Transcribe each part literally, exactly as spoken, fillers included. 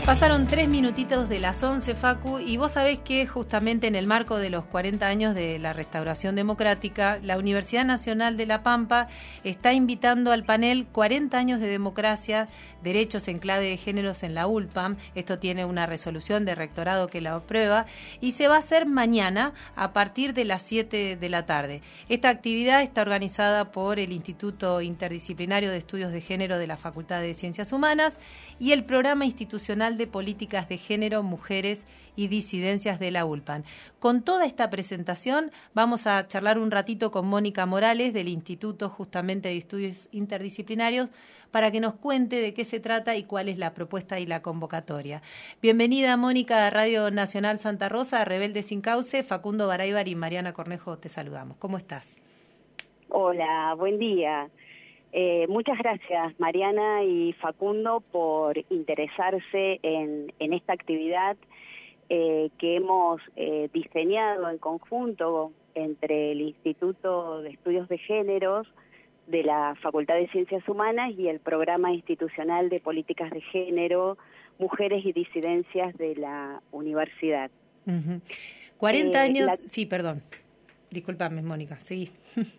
Pasaron tres minutitos de las once, Facu, y vos sabés que justamente en el marco de los cuarenta años de la Restauración Democrática, la Universidad Nacional de La Pampa está invitando al panel cuarenta años de democracia, derechos en clave de géneros en la U L P A M. Esto tiene una resolución de rectorado que la aprueba y se va a hacer mañana a partir de las siete de la tarde. Esta actividad está organizada por el Instituto Interdisciplinario de Estudios de Género de la Facultad de Ciencias Humanas y el Programa Institucional de Políticas de Género, Mujeres y Disidencias de la U L P A M. Con toda esta presentación vamos a charlar un ratito con Mónica Morales del Instituto justamente de Estudios Interdisciplinarios para que nos cuente de qué se trata y cuál es la propuesta y la convocatoria. Bienvenida, Mónica, a Radio Nacional Santa Rosa, Rebelde Sin Cauce. Facundo Baraybar y Mariana Cornejo te saludamos. ¿Cómo estás? Hola, buen día. Eh, muchas gracias, Mariana y Facundo, por interesarse en, en esta actividad eh, que hemos eh, diseñado en conjunto entre el Instituto de Estudios de Géneros de la Facultad de Ciencias Humanas y el Programa Institucional de Políticas de Género, Mujeres y Disidencias de la Universidad. Uh-huh. cuarenta eh, años... La... Sí, perdón. Discúlpame, Mónica, seguí.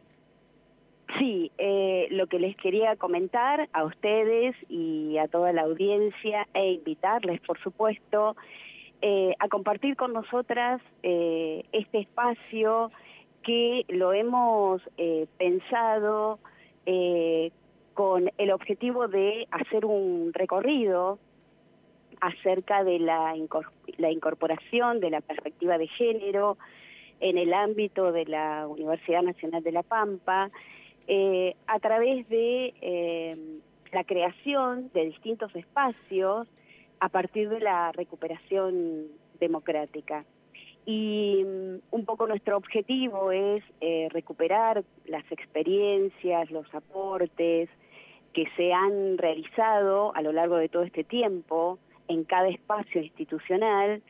Sí, eh, lo que les quería comentar a ustedes y a toda la audiencia e invitarles, por supuesto, eh, a compartir con nosotras eh, este espacio que lo hemos eh, pensado eh, con el objetivo de hacer un recorrido acerca de la, incor- la incorporación de la perspectiva de género en el ámbito de la Universidad Nacional de La Pampa, Eh, a través de eh, la creación de distintos espacios a partir de la recuperación democrática. Y um, un poco nuestro objetivo es eh, recuperar las experiencias, los aportes que se han realizado a lo largo de todo este tiempo en cada espacio institucional,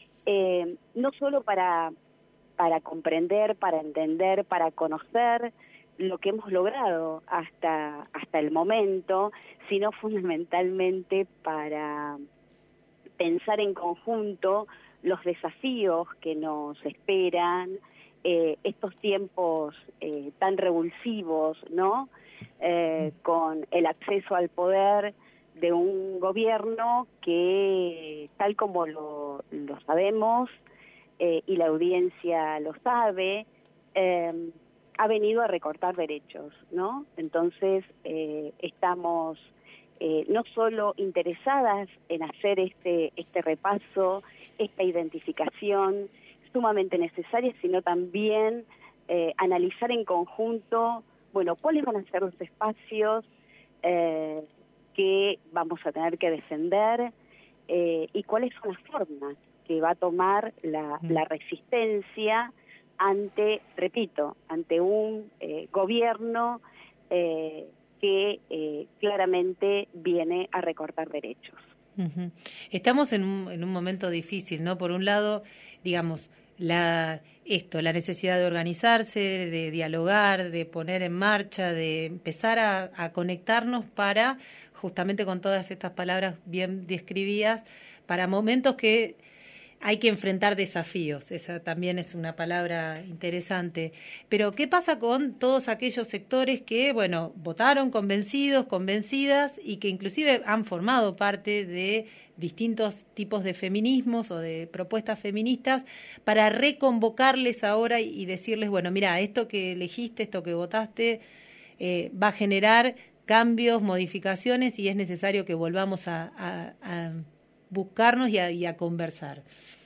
eh, no solo para, para comprender, para entender, para conocer lo que hemos logrado hasta hasta el momento, sino fundamentalmente para pensar en conjunto los desafíos que nos esperan, eh, estos tiempos eh, tan revulsivos, ¿no? Eh, con el acceso al poder de un gobierno que, tal como lo, lo sabemos, eh, y la audiencia lo sabe, eh, ha venido a recortar derechos, ¿no? Entonces, eh, estamos eh, no solo interesadas en hacer este, este repaso, esta identificación sumamente necesaria, sino también eh, analizar en conjunto, bueno, cuáles van a ser los espacios eh, que vamos a tener que defender eh, y cuáles son las formas que va a tomar la, la resistencia ante, repito, ante un eh, gobierno eh, que eh, claramente viene a recortar derechos. Uh-huh. Estamos en un, en un momento difícil, ¿no? Por un lado, digamos, la esto, la necesidad de organizarse, de dialogar, de poner en marcha, de empezar a, a conectarnos para, justamente con todas estas palabras bien describidas, para momentos que hay que enfrentar desafíos. Esa también es una palabra interesante. Pero, ¿qué pasa con todos aquellos sectores que, bueno, votaron convencidos, convencidas y que inclusive han formado parte de distintos tipos de feminismos o de propuestas feministas para reconvocarles ahora y decirles, bueno, mira, esto que elegiste, esto que votaste, eh, va a generar cambios, modificaciones y es necesario que volvamos a, a, a buscarnos y a, y a conversar?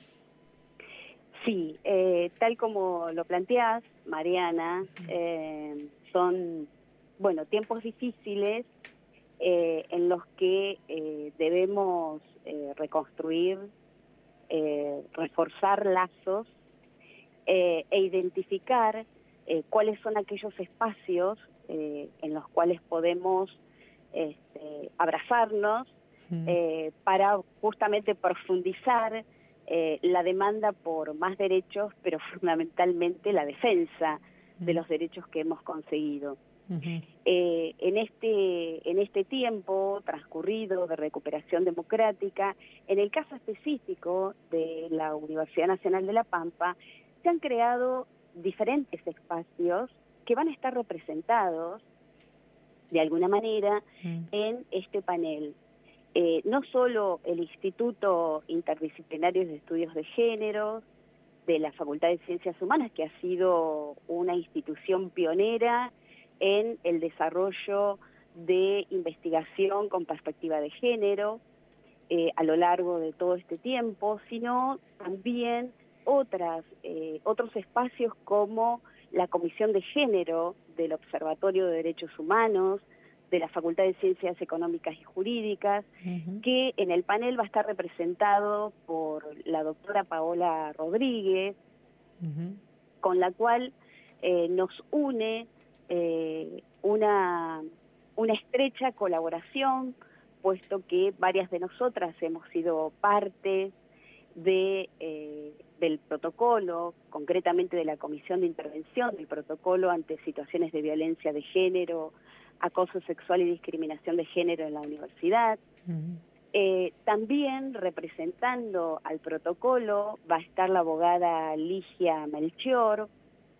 Sí, eh, tal como lo planteás, Mariana, eh, son, bueno, tiempos difíciles eh, en los que eh, debemos eh, reconstruir, eh, reforzar lazos eh, e identificar eh, cuáles son aquellos espacios eh, en los cuales podemos este, abrazarnos eh, para justamente profundizar Eh, la demanda por más derechos, pero fundamentalmente la defensa de los derechos que hemos conseguido. Uh-huh. Eh, en este en este tiempo transcurrido de recuperación democrática, en el caso específico de la Universidad Nacional de La Pampa, se han creado diferentes espacios que van a estar representados de alguna manera uh-huh. en este panel. Eh, no solo el Instituto Interdisciplinario de Estudios de Género de la Facultad de Ciencias Humanas, que ha sido una institución pionera en el desarrollo de investigación con perspectiva de género eh, a lo largo de todo este tiempo, sino también otras eh, otros espacios como la Comisión de Género del Observatorio de Derechos Humanos, de la Facultad de Ciencias Económicas y Jurídicas, uh-huh. que en el panel va a estar representado por la doctora Paola Rodríguez, uh-huh. con la cual eh, nos une eh, una, una estrecha colaboración, puesto que varias de nosotras hemos sido parte de, eh, del protocolo, concretamente de la Comisión de Intervención del protocolo ante situaciones de violencia de género, acoso sexual y discriminación de género en la universidad. Uh-huh. Eh, también representando al protocolo va a estar la abogada Ligia Melchior,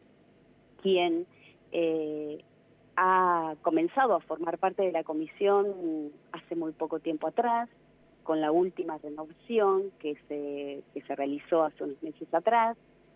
quien eh, ha comenzado a formar parte de la comisión hace muy poco tiempo atrás, con la última renovación que se, que se realizó hace unos meses atrás.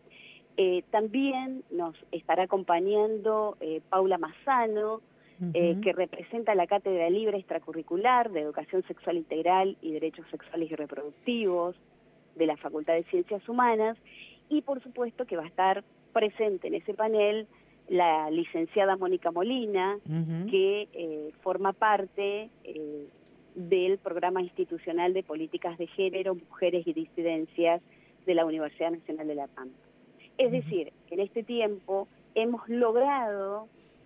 Eh, también nos estará acompañando eh, Paula Mazzano, uh-huh. eh, que representa la Cátedra Libre Extracurricular de Educación Sexual Integral y Derechos Sexuales y Reproductivos de la Facultad de Ciencias Humanas, y por supuesto que va a estar presente en ese panel la licenciada Mónica Molina, uh-huh. que eh, forma parte eh, del Programa Institucional de Políticas de Género, Mujeres y Disidencias de la Universidad Nacional de La Pampa. Es uh-huh. decir, en este tiempo hemos logrado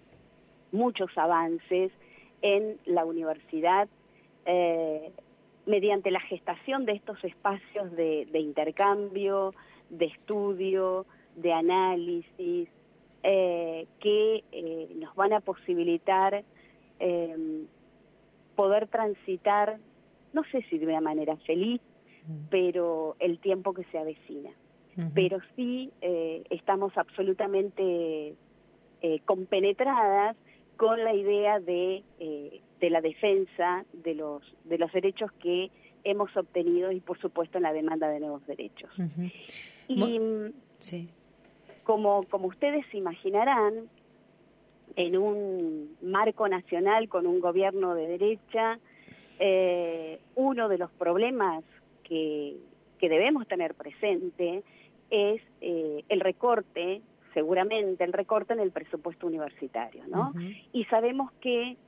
muchos avances en la universidad eh, mediante la gestación de estos espacios de, de intercambio, de estudio, de análisis, eh, que eh, nos van a posibilitar eh, poder transitar, no sé si de una manera feliz, uh-huh. pero el tiempo que se avecina. Uh-huh. Pero sí eh, estamos absolutamente eh, compenetradas con la idea de, eh, de la defensa de los, de los derechos que hemos obtenido y, por supuesto, en la demanda de nuevos derechos. Uh-huh. Y Mo- sí. como, como ustedes se imaginarán, en un marco nacional con un gobierno de derecha, eh, uno de los problemas que, que debemos tener presente es eh, el recorte, seguramente el recorte en el presupuesto universitario, ¿no? Uh-huh. Y sabemos que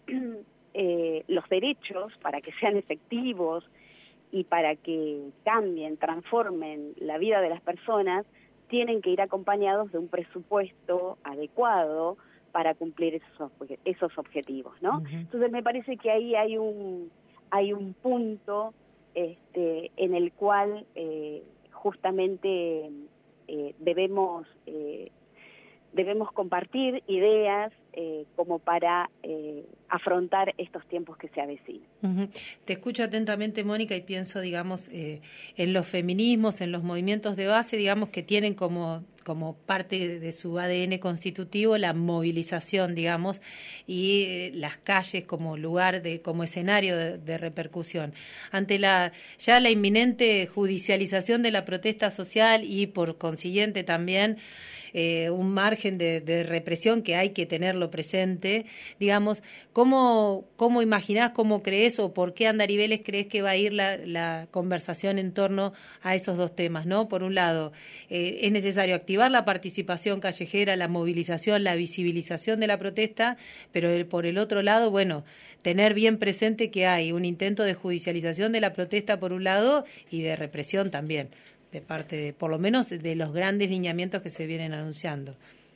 eh, los derechos, para que sean efectivos y para que cambien, transformen la vida de las personas, tienen que ir acompañados de un presupuesto adecuado para cumplir esos, esos objetivos, ¿no? Uh-huh. Entonces me parece que ahí hay un hay un punto este, en el cual eh, justamente eh, debemos eh, debemos compartir ideas eh, como para eh, afrontar estos tiempos que se avecinan. Uh-huh. Te escucho atentamente, Mónica, y pienso, digamos, eh, en los feminismos, en los movimientos de base, digamos, que tienen como como parte de su A D N constitutivo la movilización, digamos, y eh, las calles como lugar, de como escenario de, de repercusión. Ante la ya la inminente judicialización de la protesta social y, por consiguiente, también eh, un margen de, de represión que hay que tenerlo presente, digamos, ¿cómo, cómo imaginás, cómo crees o por qué, Andaribeles, crees que va a ir la, la conversación en torno a esos dos temas, ¿no? Por un lado, eh, es necesario activar la participación callejera, la movilización, la visibilización de la protesta, pero el, por el otro lado, bueno, tener bien presente que hay un intento de judicialización de la protesta por un lado y de represión también, de parte de, por lo menos, de los grandes lineamientos que se vienen anunciando.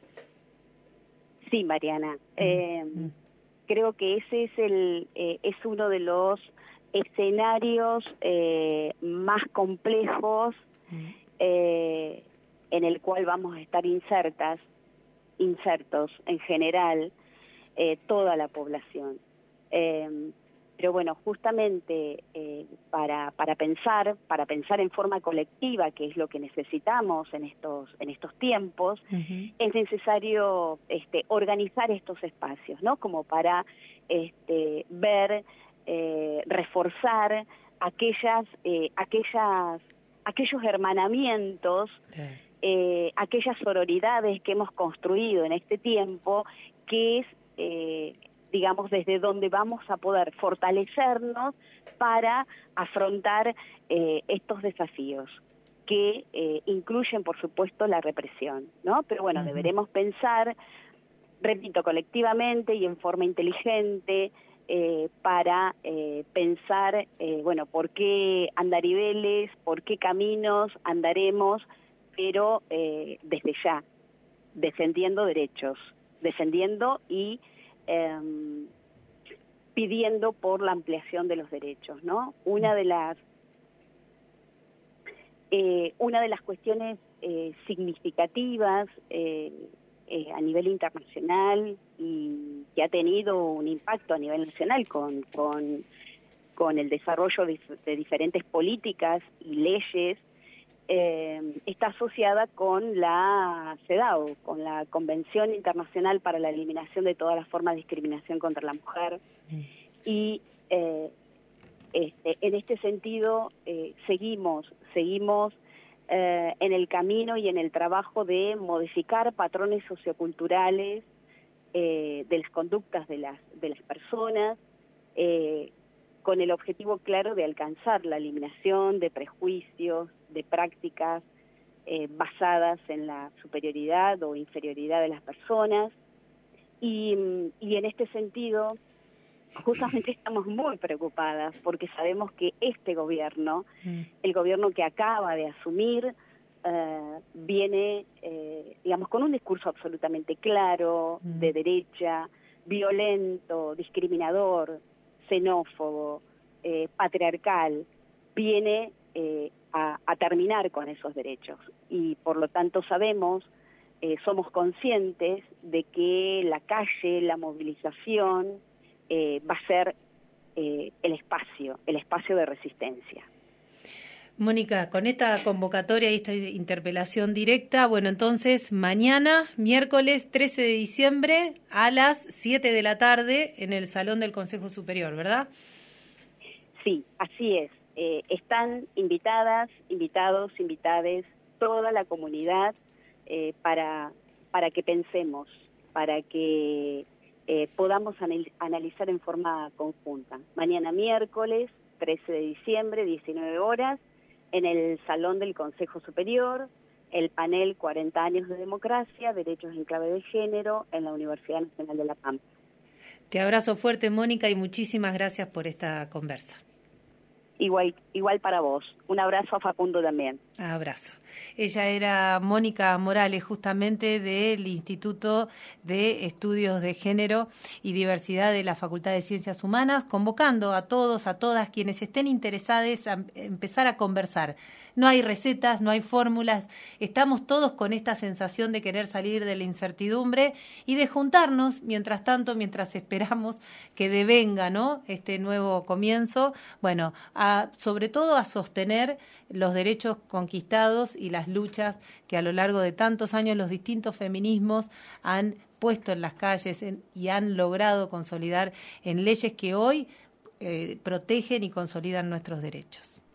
Sí, Mariana. Mm. Eh, mm. Creo que ese es el eh, es uno de los escenarios eh, más complejos mm. eh, en el cual vamos a estar insertas, insertos en general, eh, toda la población. Eh, pero bueno, justamente eh, para, para pensar, para pensar en forma colectiva, que es lo que necesitamos en estos, en estos tiempos, uh-huh. es necesario este, organizar estos espacios, ¿no? Como para este, ver, eh, reforzar aquellas, eh, aquellas, aquellos hermanamientos, sí. eh, aquellas sororidades que hemos construido en este tiempo, que es, eh, digamos, desde donde vamos a poder fortalecernos para afrontar eh, estos desafíos, que eh, incluyen, por supuesto, la represión, ¿no? Pero bueno, uh-huh. deberemos pensar, repito, colectivamente y en forma inteligente, eh, para eh, pensar, eh, bueno, por qué andariveles, por qué caminos andaremos, pero eh, desde ya, defendiendo derechos, defendiendo y eh, pidiendo por la ampliación de los derechos, ¿no? Una de las eh, una de las cuestiones eh, significativas eh, eh, a nivel internacional y que ha tenido un impacto a nivel nacional con con, con el desarrollo de, de diferentes políticas y leyes Eh, está asociada con la CEDAW, con la Convención Internacional para la Eliminación de todas las formas de discriminación contra la mujer. Mm. Y eh, este, en este sentido eh, seguimos, seguimos eh, en el camino y en el trabajo de modificar patrones socioculturales eh, de las conductas de las, de las personas, eh, con el objetivo claro de alcanzar la eliminación de prejuicios, de prácticas eh, basadas en la superioridad o inferioridad de las personas. Y, y en este sentido, justamente estamos muy preocupadas porque sabemos que este gobierno, mm. el gobierno que acaba de asumir, eh, viene, eh, digamos, con un discurso absolutamente claro, mm. de derecha, violento, discriminador, xenófobo, eh, patriarcal, viene eh, a, a terminar con esos derechos. Y por lo tanto sabemos, eh, somos conscientes de que la calle, la movilización, eh, va a ser eh, el espacio, el espacio de resistencia. Mónica, con esta convocatoria y esta interpelación directa, bueno, entonces mañana, miércoles trece de diciembre, a las siete de la tarde, en el Salón del Consejo Superior, ¿verdad? Sí, así es. Eh, están invitadas, invitados, invitades, toda la comunidad eh, para, para que pensemos, para que eh, podamos anal- analizar en forma conjunta. Mañana miércoles, trece de diciembre, diecinueve horas, en el Salón del Consejo Superior, el panel cuarenta años de democracia, derechos en clave de género, en la Universidad Nacional de La Pampa. Te abrazo fuerte, Mónica, y muchísimas gracias por esta conversa. Igual, igual para vos. Un abrazo a Facundo también. Abrazo. Ella era Mónica Morales, justamente del Instituto de Estudios de Género y Diversidad de la Facultad de Ciencias Humanas, convocando a todos, a todas quienes estén interesados a empezar a conversar. No hay recetas, no hay fórmulas, estamos todos con esta sensación de querer salir de la incertidumbre y de juntarnos, mientras tanto, mientras esperamos que devenga, ¿no?, este nuevo comienzo, bueno, a, sobre todo a sostener los derechos conquistados y las luchas que a lo largo de tantos años los distintos feminismos han puesto en las calles en, y han logrado consolidar en leyes que hoy eh, protegen y consolidan nuestros derechos.